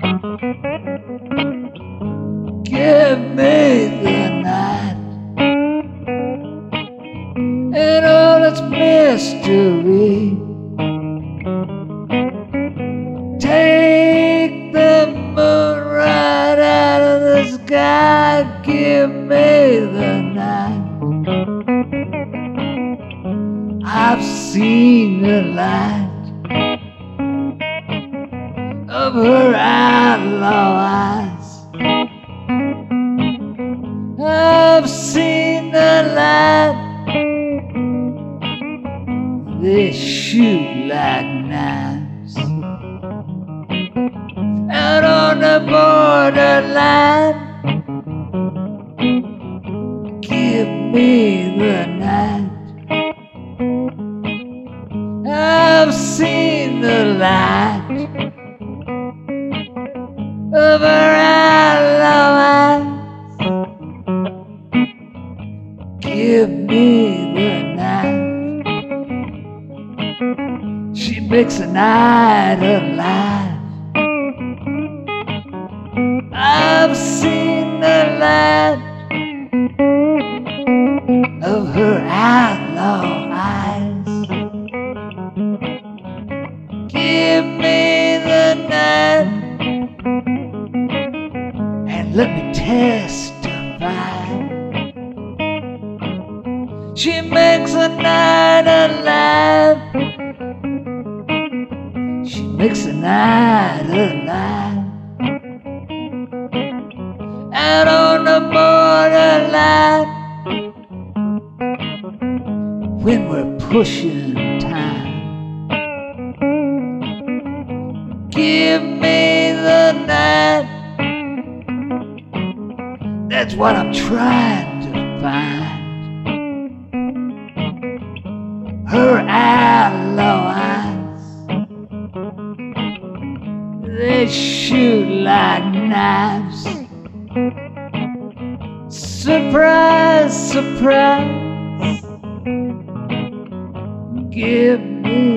Give me the night and all its mystery. Take the moon right out of the sky. Give me the night. I've seen the light of her outlaw eyes. I've seen the light. They shoot like knives out on the borderline. Give me the night. I've seen the light of her outlaw eyes. Give me the night. She makes the night alive. I've seen the light of her outlaw eyes. Give me the night and let me testify. She makes the night alive. She makes the night alive. Out on the borderline, when we're pushing time. Give me the night. That's what I'm trying to find. Her outlaw eyes, they shoot like knives. Surprise, surprise. Give me